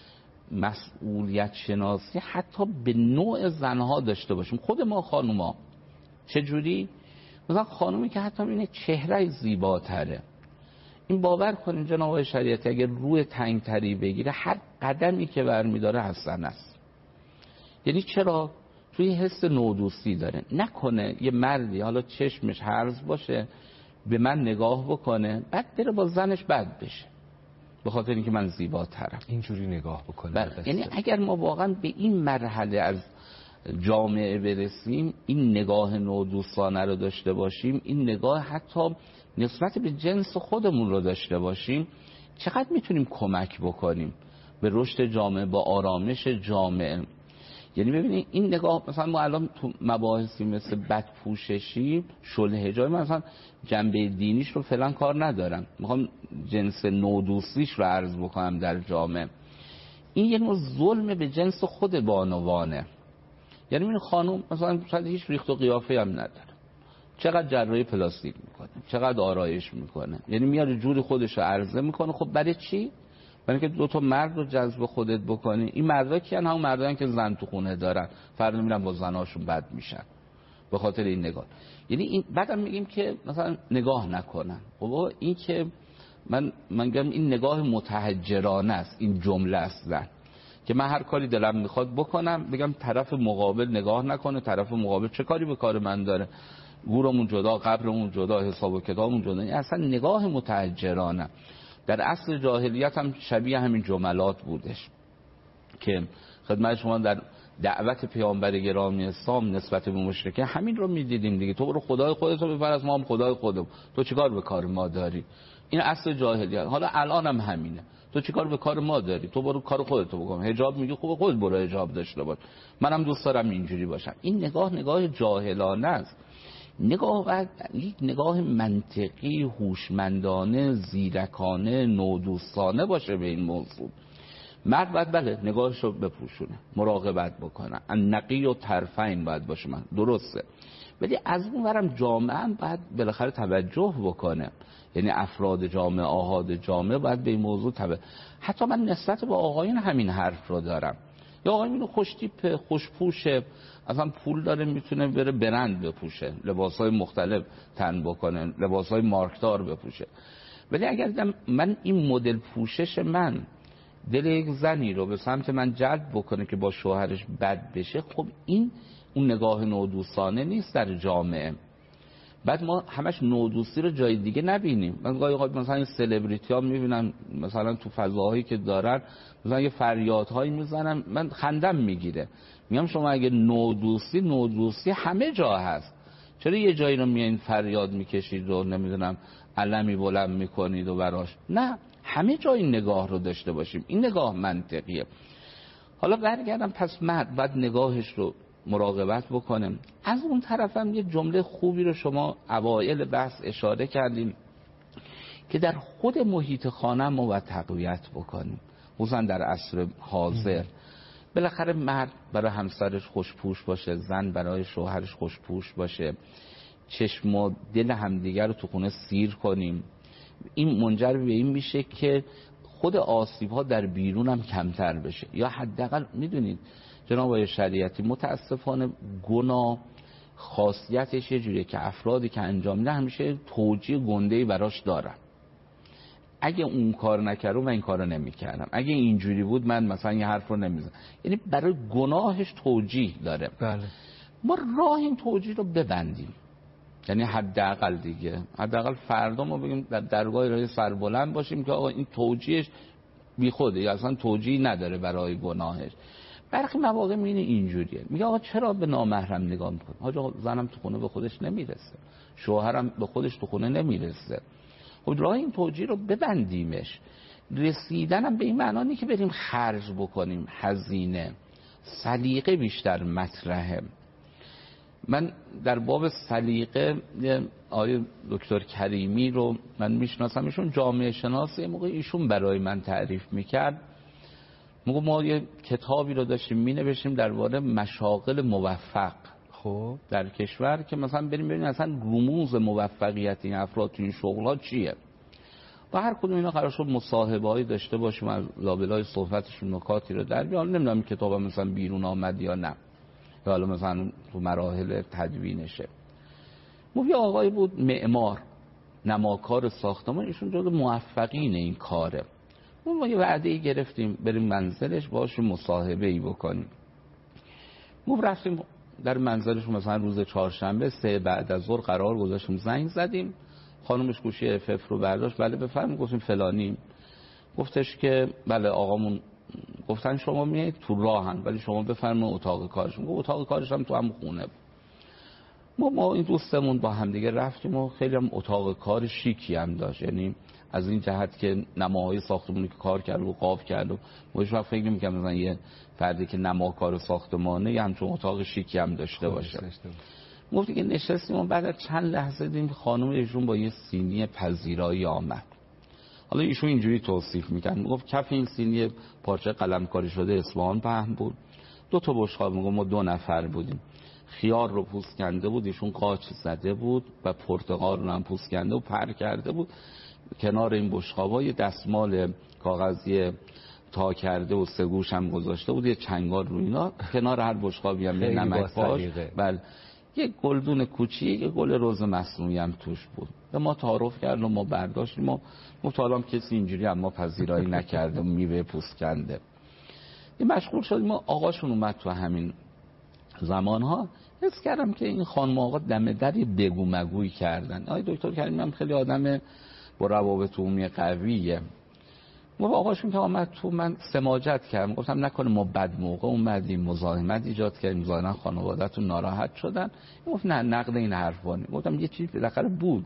مسئولیت شناسی حتی به نوع زنها داشته باشیم. خود ما خانوما چجوری؟ مثلا خانومی که حتی ببینه چهره زیباتره، این باور کنین جناب آقای شریعتی اگر روی تنگتری بگیره هر قدمی که برمیداره حسن است. یعنی چرا؟ توی حس نودوستی داره. نکنه یه مردی حالا چشمش هرز باشه به من نگاه بکنه بعد بره با زنش بد بشه به خاطر اینکه من زیباترم، اینجوری نگاه بکنه. یعنی اگر ما واقعا به این مرحله از جامعه برسیم، این نگاه نودوستانه رو داشته باشیم، این نگاه حتی نسبت به جنس خودمون رو داشته باشیم، چقدر میتونیم کمک بکنیم به رشد جامعه، با آرامش جامعه. یعنی ببینید این نگاه، مثلا ما الان تو مباحثی مثل بدپوششی، شل حجاب، من مثلا جنبه دینیش رو فعلا کار ندارم، میخوام جنس نودوستیش رو عرض بکنم در جامعه. این یه نوع ظلم به جنس خود بانوانه. یعنی این خانم مثلا شاید هیچ ریخت و قیافه هم نداره، چقدر جراحی پلاستیک میکنه، چقدر آرایش میکنه، یعنی میاره جوری خودش رو عرضه میکنه. خب برای چی؟ برای اینکه دو تا مرد رو جذب خودت بکنی. این مردا کیان؟ همون مردایی که زن تو خونه دارن، فردا میرن با زناشون بد میشن به خاطر این نگاه. یعنی این بعدم میگیم که مثلا نگاه نکنن. خب این که من میگم این نگاه متحجرانه است، این جمله اصلا که من هر کاری دلم میخواد بکنم، بگم طرف مقابل نگاه نکنه، طرف مقابل چه کاری به کار من داره، گورمون جدا، قبرمون جدا، حساب و کتابمون جدا. این اصلا نگاه متحجرانه. در عصر جاهلیت هم شبیه همین جملات بودش که خدمت شما در دعوت پیامبر گرامی اسلام نسبت به مشرکین همین رو میدیدیم دیگه. تو برو خدای خودت رو بپرست، ما هم خدای خودمون، تو چیکار به کار ما داری؟ این عصر جاهلیت. حالا الان هم همینه، تو چیکار به کار ما داری؟ تو برو کار خودت رو بکن. حجاب میگی خوبه، خودت برو حجاب داشته باش، منم دوست دارم اینجوری باشم. این نگاه جاهلانه است. نگاه منطقی، هوشمندانه، زیرکانه، نودوستانه باشه به این موضوع. مرد باید بله نگاهش رو بپوشونه، مراقبت بکنه، النقی و طرفین باید باشه، من درسته، ولی از اون ورم جامعه هم باید بالاخره توجه بکنه. یعنی افراد جامعه، آحاد جامعه باید به این موضوع حتی من نسبت به آقایون همین حرف رو دارم. یا آقایون خوشتیپ، خوشپوشه، اصلا پول داره، میتونه بره برند بپوشه، لباسای مختلف تن بکنه، لباسای مارکدار بپوشه، ولی اگر من این مدل پوشش من دل یک زنی رو به سمت من جلب بکنه که با شوهرش بد بشه، خب این اون نگاه نودوستانه نیست در جامعه. بعد ما همش نودوستی رو جای دیگه نبینیم. من گاهی اوقات مثلا این سلبریتی ها میبینم مثلا تو فضاهایی که دارن مثلا یه فریادهایی میزنن، من خندم میگیره. میگم شما اگه نودوستی همه جا هست، چرا یه جایی رو میایین فریاد میکشید و نمیدونم علمی بلند میکنید و براش؟ نه، همه جا این نگاه رو داشته باشیم. این نگاه منطقیه. حالا برگردم، پس مرد باید نگاهش رو مراقبت بکنم. از اون طرف هم یه جمله خوبی رو شما اوایل بحث اشاره کردیم که در خود محیط خانه ما باید تقویت بکنیم، خصوصا در عصر حاضر. بالاخره مرد برای همسرش خوشپوش باشه، زن برای شوهرش خوشپوش باشه، چشم و دل همدیگر رو تو خونه سیر کنیم. این منجر به این میشه که خود آسیب ها در بیرون هم کمتر بشه، یا حداقل میدونید جناب آقای شریعتی متاسفانه گناه خاصیتش یه جوریه که افرادی که انجام میدن همیشه توجیه گنده‌ای براش دارن. اگه اون کار نکردم من این کارو نمیکردم، اگه اینجوری بود من مثلا یه حرف رو نمیزدم. یعنی برای گناهش توجیه داره. بله. ما راه این توجیه رو ببندیم. یعنی حداقل دیگه، حداقل فردا ما بگیم در درگاه راه سربلند باشیم که آقا این توجیهش بیخوده یا اصلا توجیه نداره برای گناهش. برخی مواقع میینه اینجوریه، میگه آقا چرا به نامحرم نگاه میکنی؟ آقا زنم تو خونه به خودش نمیرسه، شوهرم به خودش تو خونه نمیرسه. خب راه این توجیه رو ببندیمش. رسیدنم به این معنا نیست که بریم خرج بکنیم، هزینه، سلیقه بیشتر مطرحه. من در باب سلیقه آقای دکتر کریمی رو من میشناسم، ایشون جامعه شناسه. موقع ایشون برای من تعریف میکرد، موقع ما یه کتابی رو داشتیم مینوشتیم درباره مشاغل موفق خب در کشور، که مثلا بریم ببینیم اصلا رموز موفقیت این افراد تو این شغل‌ها چیه. و هر کدوم اینا قرار شد مصاحبه‌ای داشته باشیم، از لابلای صحبتشون نکاتی رو در بیان. نمیدونم این کتابم مثلا بیرون آمد یا نه، یا حالا مثلا تو مراحل تدوینشه. یه آقایی بود معمار، نماکار ساختمان، ایشون جزو موفقین این کاره. ما یه وعده‌ای گرفتیم بریم منزلش باهاش مصاحبه‌ای بکنیم. ما رفتیم در منزلش، مثلا روز چهارشنبه 3 بعد از ظهر قرار گذاشتیم، زنگ زدیم، خانومش گوشی اف رو برداشت. بله بفرمایید. گفتیم فلانی. گفتش که بله آقامون گفتن شما میایید، تو راهن ولی شما بفرمایید اتاق کارشون. گفت اتاق کارش هم تو هم خونه. ما این دوستمون با هم دیگه رفتیم و خیلی هم اتاق کار شیکی هم داشت، یعنی از این جهت که نماهای ساختمانی که کار کرد و قاف کرد و هیچ وقت فکر نمی‌کنم مثلا یه فردی که نماکار ساختمانه یه همچون اتاق شیکی هم داشته باشه. گفت که نشستیم و بعد از چند لحظه دیدیم خانم ایشون با یه سینی پذیرایی آمد. حالا ایشون اینجوری توصیف می‌کرد، میگفت کف این سینی پارچه قلمکاری شده اصفهان پهن بود، 2 تا بشقاب، میگم ما 2 نفر بودیم، خیار رو پوست کنده بود، ایشون قاچ زده بود و پرتقال رو هم پوست کنده و پر کرده بود. کنار این بشقابا یه دستمال کاغذی تا کرده و 3 گوش هم گذاشته بود، یه چنگال رو اینا، کنار هر بشقابی هم یه نمک پاش، بله یه گلدون کوچیک، یه گل رز مصنوعی هم توش بود. به ما تعارف کرد و ما برداشتیم و مطالعه کسی اینجوری هم ما پذیرایی نکرده و میوه پوست کنده. یه مشغول شدیم و آقاشون اومد تو همین زمانها. حس کردم که این خانم آقا دم دری بگو مگوی کردن. آقای دکتر کریمی هم خیلی آدم با روابط عمومی قویه. و آقاشون که آمد تو، من سماجت کردم، گفتم نکنه ما بد موقع اومدیم مزاحمت ایجاد کردیم، ظاهرا خانواده‌تون ناراحت شدن. گفت نه، نقد این حرفا نیست. گفتم یه چیزی بالاخره بود.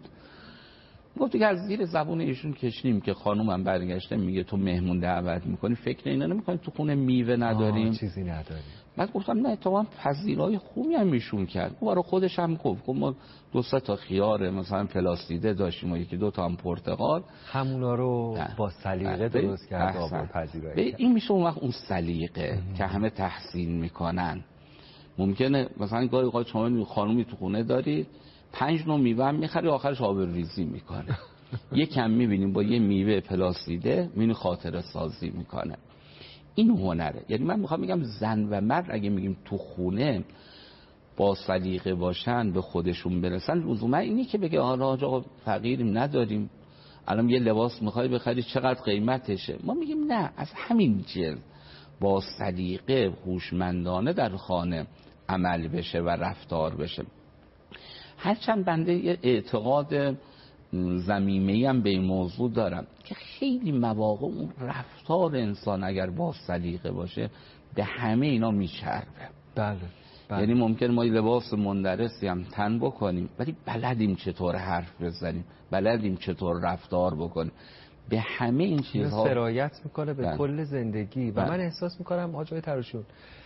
گفت دیگه از زیر زبون ایشون کشنیم که خانومم برگشته میگه تو مهمون دعوت میکنی، فکر اینا نمیکنی تو خونه میوه نداریم، چیزی نداریم. بعد گفتم نه، اتفاقا پذیرای خوبی هم ایشون کرد. برای خودش هم گفت ما 2-3 تا خیار مثلا پلاستیده داشتیم و 1-2 تا هم پرتقال، همونا رو با سلیقه درست کرد و با پذیرایی کرد. این میشه اون وقت اون سلیقه که همه تحسین میکنن. ممکنه مثلا گاهی اوقات شما خانومی تو خونه داری 5 نوع میوه هم میخری، آخرش آبروریزی میکنه. یکم میبینیم با یه میوه پلاستیده میبینی خاطره سازی میکنه. این هنره. یعنی من میخوام بگم زن و مرد اگه میگیم تو خونه با سلیقه باشن، به خودشون برسن، لزوما اینی که بگه حالا آقا فقیریم نداریم، الان یه لباس میخوای بخری چقدر قیمتشه، ما میگیم نه، از همین جنس با سلیقه هوشمندانه در خانه عمل بشه و رفتار بشه. هرچند بنده یه اعتقاد ضمیمه‌ای هم به این موضوع دارم که خیلی مواقع اون رفتار انسان اگر با سلیقه باشه به همه اینا میچربه. بله. یعنی ممکن ما لباس مندرسی هم تن بکنیم ولی بلدیم چطور حرف بزنیم، بلدیم چطور رفتار بکنیم، به همه این چیزها سرایت میکنه به کل زندگی. و من احساس میکنم آقای تراشون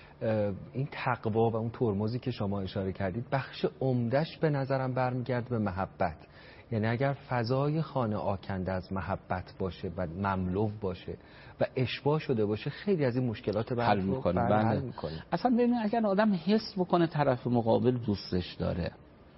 این تقوا و اون ترمزی که شما اشاره کردید بخش عمده‌اش به نظرم برمیگرده به محبت. یعنی اگر فضای خانه آکنده از محبت باشه و مملو باشه و اشباع شده باشه خیلی از این مشکلات حل میکنه. اصلا ببینید اگر آدم حس بکنه طرف مقابل دوستش داره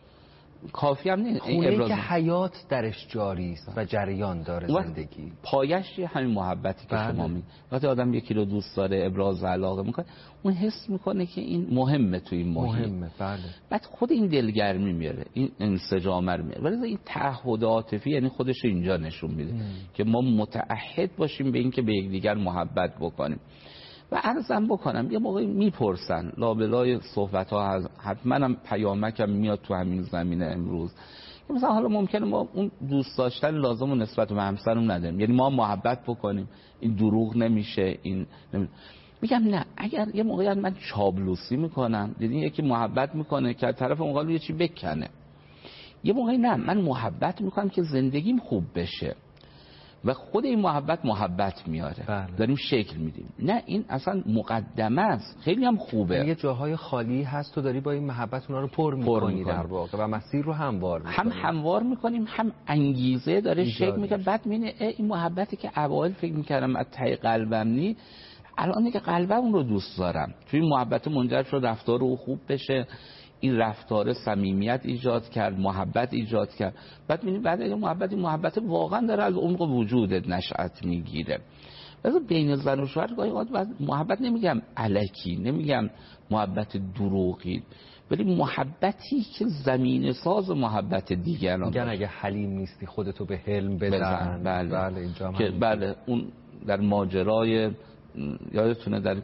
کافی هم نیست خونه که حیات درش جاری است و جریان داره زندگی پایش همین محبتی که شما میگید. وقتی آدم یکی رو دوست داره ابراز علاقه میکنه اون حس میکنه که این مهمه تو این محیط. مهمه. بله. بعد خود این دلگرمی میاره، این انسجام رو میاره. ولی این تعهد عاطفی یعنی خودش اینجا نشون میده که ما متعهد باشیم به این که به یکدیگر محبت بکنیم. و عرضم بکنم یه موقعی میپرسن لابلای صحبت ها حتما هم پیامکم میاد تو همین زمینه امروز که مثلا حالا ممکنه ما اون دوست داشتن لازم و نسبت به همسرمون نداریم، یعنی ما محبت بکنیم این دروغ نمیشه. این میگم نه، اگر یه موقعی من چابلوسی میکنم دیدین یکی محبت میکنه که طرف مقابل یه چی بکنه، یه موقعی نه من محبت میکنم که زندگیم خوب بشه و خود این محبت میاره. بله. داریم شکل میدیم. نه این اصلا مقدمه است، خیلی هم خوبه. یه جاهای خالی هست تو داری با این محبت اونا رو پر میکنی در واقع و مسیر رو هموار میکنی. هم هموار میکنیم هم انگیزه داره شکل میکنه. بعد میبینی این محبتی که اوایل فکر میکردم از ته قلبم نی، الان که قلبم رو دوست دارم. توی این محبت منجر شد رفتار رو خوب بشه، این رفتار صمیمیت ایجاد کرد، محبت ایجاد کرد. بعد می‌بینی بعد این محبت واقعا داره از عمق وجودت نشأت میگیره. واسه بین زن و شوهر گاهی اوقات محبت نمیگم الکی، نمیگم محبت دروغی، ولی محبتی که زمینه ساز محبت دیگران. میگن اگه حلیم نیستی خودتو به حلم بزن. بله اینجا هم که بله اون در ماجرای یادتونه در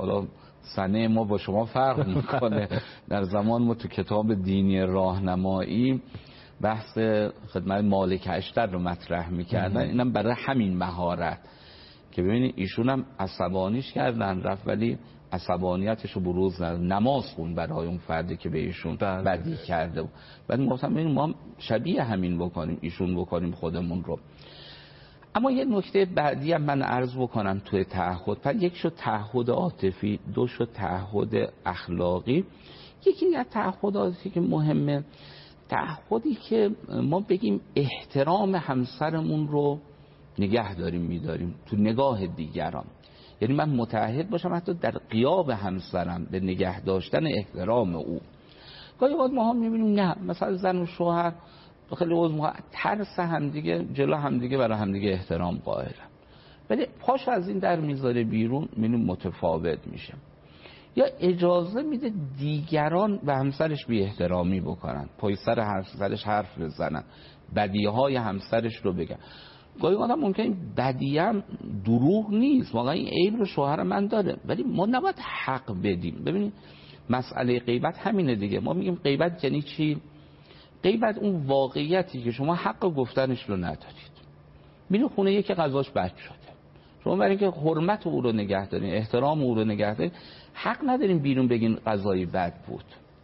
سنه ما با شما فرق میکنه. در زمان ما تو کتاب دینی راهنمایی بحث خدمت مالک اشتر رو مطرح میکردن. اینم برای همین مهارت که ببینید ایشون هم عصبانیش کردن رفت ولی عصبانیتش رو بروز نداد، نماز خون برای اون فردی که به ایشون بدی کرده بود. بعد گفتم ببینید ما شبیه همین بکنیم، ایشون بکنیم خودمون رو. اما یه نکته بعدی هم من عرض بکنم توی تعهد. پس یک شد تعهد عاطفی، دو شد تعهد اخلاقی. یکی از تعهداتی که مهمه تعهدی که ما بگیم احترام همسرمون رو نگه داریم میداریم تو نگاه دیگران. یعنی من متعهد باشم حتی در غیاب همسرم به نگه داشتن احترام او. گاهی اوقات ما هم میبینیم نه مثلا زن و شوهر خیلی موقع ترس همدیگه جلو همدیگه برای همدیگه احترام قائلن، ولی پاش از این در میذاره بیرون میبینیم متفاوت میشه. یا اجازه میده دیگران به همسرش بی احترامی بکنن، پای سر همسرش حرف بزنن، بدیهای همسرش رو بگن. گاهی آدم ممکنه بدی هم دروغ نیست، واقعا این عیب رو شوهر من داره، ولی ما نباید حق بدیم. ببینید مسئله غیبت همینه دیگه. ما میگیم غیبت یعنی چی؟ غیبت اون واقعیتی که شما حق گفتنش رو ندارید. میره خونه یکی غذاش بد شده، شما برای اینکه حرمت او رو نگه دارین، احترام او رو نگه دارین، حق ندارین بیرون بگین غذای بد بود.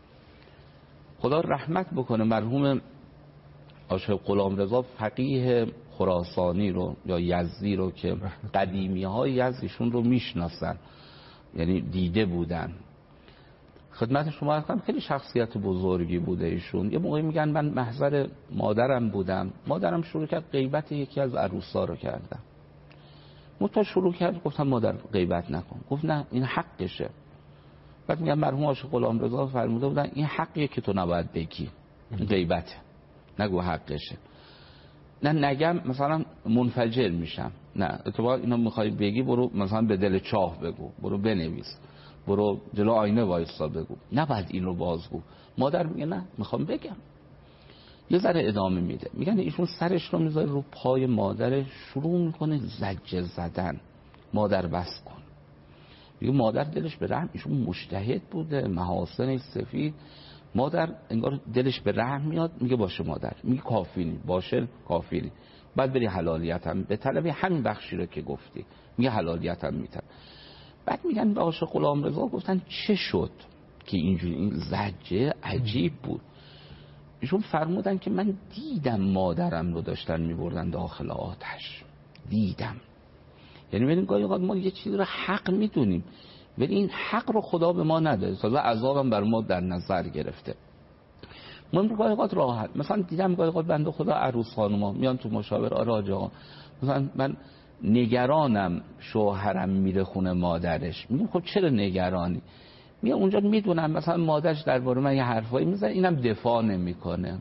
خدا رحمت بکنه مرحوم عاشق غلامرضا فقیه خراسانی رو یا یزدی رو که قدیمی های یزدیشون رو میشناسن، یعنی دیده بودن. خدمت شما هستم خیلی شخصیت بزرگی بوده ایشون. یه موقعی میگن من محضر مادرم بودم، مادرم شروع کرد غیبت یکی از عروسا رو کردم. تا شروع کرد گفتم مادر غیبت نکن، گفت نه این حقشه. بعد میگن مرحوم عاشق غلامرضا فرموده بودن این حقیه که تو نباید بگی، غیبته، نگو حقشه. نه نگم مثلا منفجر میشم، نه اتفاقا اینو میخوای بگی برو مثلا به دل چاه بگو، برو بنویس، برو جلو آینه وایسا بگو، نباید این رو بازگو. مادر میگه نه میخوام بگم. یه ذره ادامه میده، میگن ایشون سرش رو میذاره رو پای مادرش، شروع میکنه زجه زدن، مادر بس کن. میگه مادر دلش به رحم، ایشون مجتهد بوده، محاسن سفید، مادر انگار دلش به رحم میاد، میگه باشه مادر، میگه کافی نی، باشه کافی نی، بعد بری حلالیتم به طلب همین بخشی رو که گفتی، میگه حلالیتم میتم. بعد میگن به عاشق غلامرضا گفتن چه شد که اینجوری، این زجه عجیب بود. ایشون فرمودن که من دیدم مادرم رو داشتن میبردن داخل آتش، دیدم. یعنی ببین گاهی اوقات ما یه چیزی رو حق میدونیم ولی این حق رو خدا به ما نداده، تازه عذابم بر ما در نظر گرفته. من گاهی اوقات راحت، مثلا دیدم گاهی اوقات بنده خدا عروس خانوما میان تو مشاوره، آره آقا مثلا من نگرانم شوهرم میره خونه مادرش. میگم خب چرا نگرانی؟ میگم اونجا میدونم مثلا مادرش درباره من یه حرفایی میزنه، اینم دفاع نمیکنه.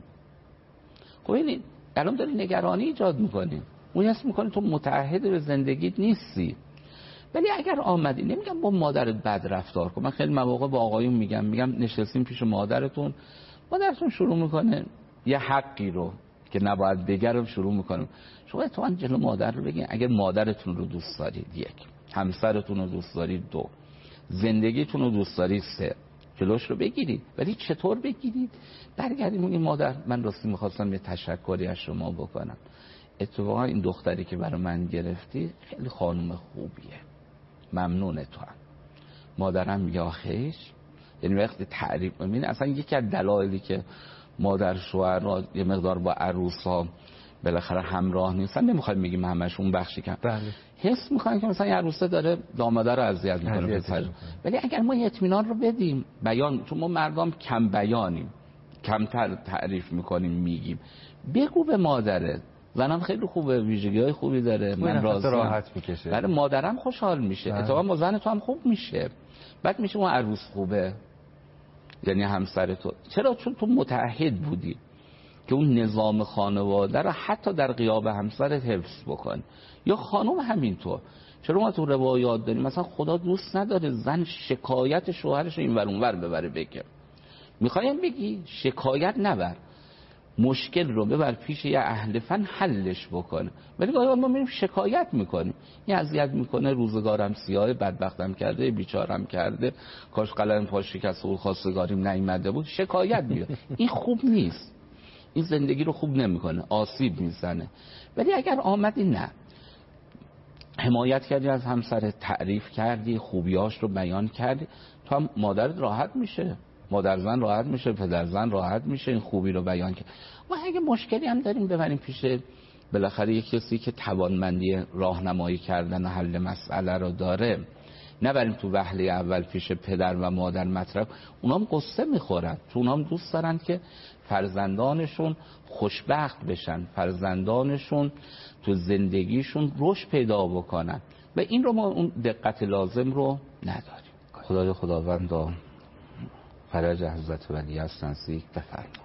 خب این الان داری نگرانی ایجاد میکنی، اون حس میکنه تو متعهد به زندگیت نیستی. ولی اگر آمدی، نمیگم با مادرت بد رفتار کن، من خیلی مواقع با آقایون میگم نشستیم پیش مادرتون شروع میکنه یه حقی رو که نباید بگرم شروع میکنم، شما اتفاقا جلو مادر رو بگین اگر مادرتون رو دوست دارید، یک، همسرتون رو دوست دارید، دو، زندگیتون رو دوست دارید، سه، جلوش رو بگیرید. ولی چطور بگیرید؟ برگردیم این مادر من راستی میخواستم یه تشکری از شما بکنم، اتفاقا این دختری که برای من گرفتی خیلی خانم خوبیه، ممنون تو هم. مادرم یا خیش، یعنی وقتی تعریف می‌بینی اصلا یکی از دلایلی که مادر شوهر یه مقدار با عروسا بالاخره همراه نیستن، نمیخوایم بگیم همشون بخشی کن، بله. حس میکنن که مثلا یه عروسه داره داماده رو اذیت میکنه. ولی اگر ما اطمینان رو بدیم، بیان، چون ما مردم کم بیانیم، کمتر تعریف میکنیم میگیم، بگو به مادرت زنم خیلی خوبه، ویژگی‌های خوبی داره، من راضیم، راحت میکشه، برای مادرم خوشحال میشه، اتفاقا با زن تو هم خوب میشه، بعد میشه اون عروس خوبه، یعنی همسر تو. چرا؟ چون تو متعهد بودی که اون نظام خانواده رو حتی در غیاب همسرت حفظ بکن. یا خانم همینطور. چرا ما تو روایات داریم مثلا خدا دوست نداره زن شکایت شوهرش رو این ور اون ور ببره بگه. میخوایم بگی شکایت نبر، مشکل رو ببر پیش یه اهل فن حلش بکنه. ولی گاهی ما میریم شکایت میکنیم، این اذیت میکنه، روزگارم سیاه، بدبختم کرده، بیچارم کرده، کاش قلم پاش شکسته و خواستگاریم نیامده بود، شکایت میاد. این خوب نیست، این زندگی رو خوب نمیکنه، آسیب میزنه. ولی اگر آمدی نه حمایت کردی از همسر، تعریف کردی، خوبیاش رو بیان کردی، تو هم مادرت راحت میشه، مادر زن راحت میشه، پدر زن راحت میشه، این خوبی رو بیان کرد. ما اگه مشکلی هم داریم ببریم پیش بالاخره یک کسی که توانمندی راهنمایی کردن و حل مسئله رو داره، نبریم تو وهله اول پیش پدر و مادر مطرح. اونا هم قصه میخورن، چون اونا هم دوست دارن که فرزندانشون خوشبخت بشن، فرزندانشون تو زندگیشون رشد پیدا بکنن و این رو ما اون دقت لازم رو نداریم. خداوند فرج حضرت ولی از نزدیک بفرمایید.